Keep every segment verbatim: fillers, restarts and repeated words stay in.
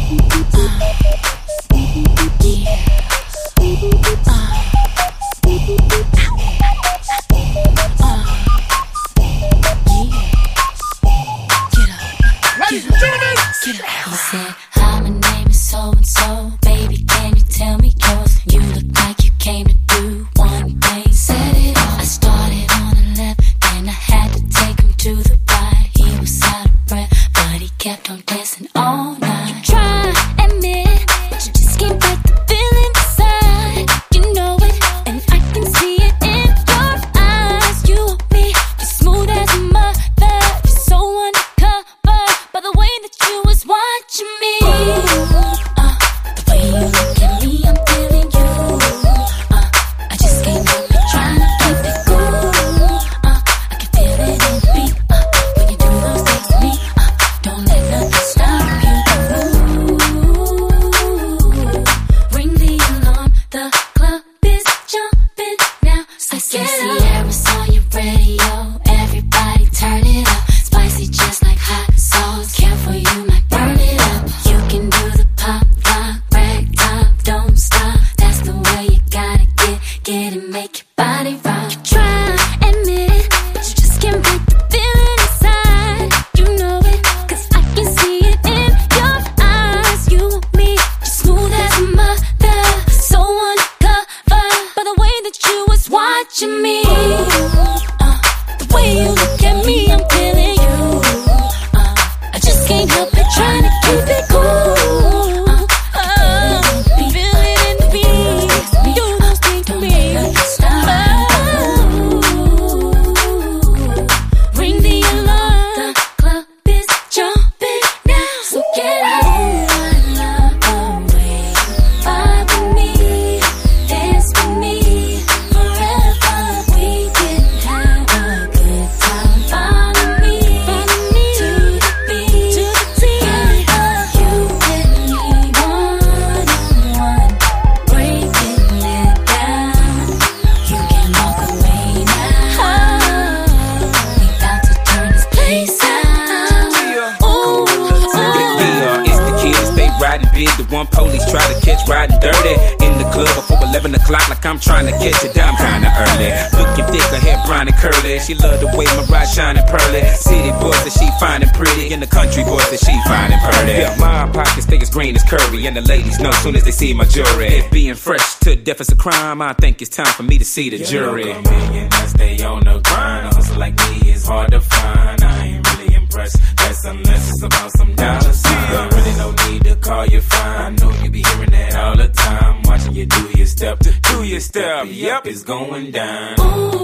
And the ladies know soon as they see my jewelry. If being fresh to death is a crime, I think it's time for me to see the jury. A million that stay on the grind. A hustle like me is hard to find. I ain't really impressed. That's unless it's about some dollar sign. Really no need to call you fine. I know you be hearing that all the time. Watching you do your step, do your step. Yep, it's going down. Ooh,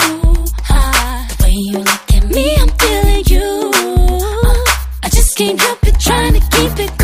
hi. The way you look at me, I'm feeling you. Uh, I just can't help it, trying to keep it